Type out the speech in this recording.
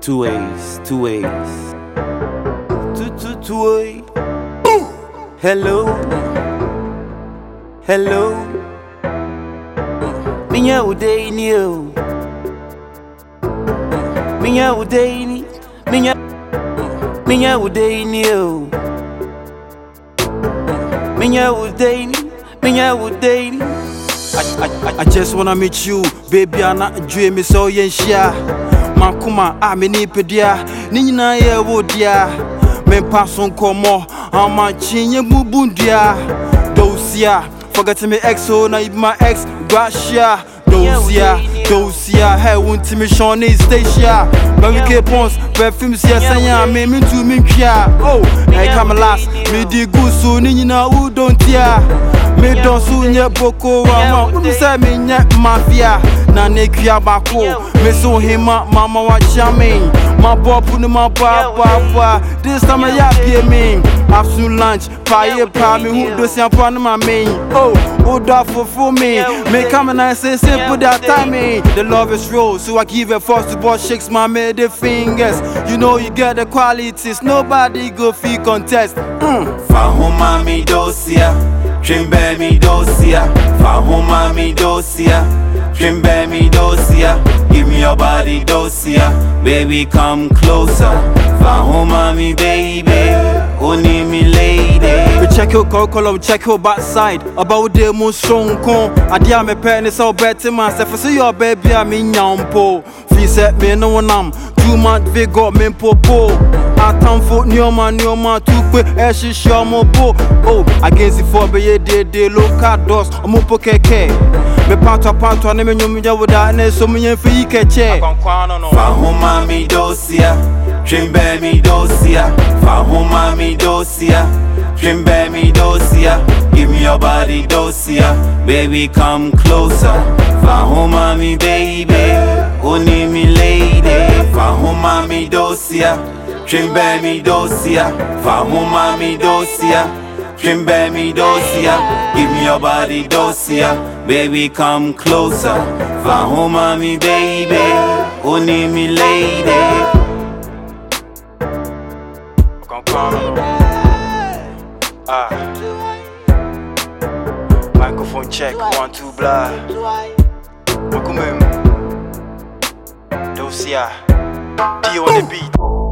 Two ways. Two way. Hello. Minha udaini yo. Minha udaini yo. Minha udaini. I just wanna meet you, baby. I'm not dreaming so yenshia. Makuma me nipedia, nina ye wodia. Men pass on komo, ama chinye bubundia. Dosia, forget me exo, na my ex, Gracia. Dosia, hey, won't me Shawnee Stacia. Baby Pons, perfumes, yes, I me to me kia. Oh, I come last, me di gusu, nina who don't ya. Me don't soon yet boko, wouldn't say me yet mafia. Na nekia bako, me so him up, mama watch me. My boy put my papa. This time I happy me. Afternoon lunch, pie me who does your pan my main. Oh, that for me. Me come and I say simple that time. The love is real, so I give a force to boss shakes my middle fingers. You know you get the qualities, nobody go fee contest. Fahuma mi dosia, trimbe mi dosia. Fahuma mi dosia, trimbe mi dosia. Give me your body dosia, baby come closer. Fahuma mi baby, only me lady. We check your color, check your backside. About the most strong con. I dear me penny so better myself. I see your baby, I mean yampo. Fee set me no one 2 months we got me popo. I time for new man too quick. She show mo po. Oh, against the 4 be de local doors. I'm up keke. Me panto ne me nyumya woda ne so me yen fi keche. Fahuma mi dosia, trimbe mi dosia. Fahuma mi dosia, trimbe mi dosia. Give me your body dosia, baby come closer. Fahuma mi baby, only me lady. Fahuma mi dosia, trimbe mi dosia. Fahuma mi dosia, trimbe mi dosia. Give me your body dosia, baby come closer. Fahuma mi baby, only me lady. Microphone check, 1, 2, blah. Welcome Dosia, D on the beat.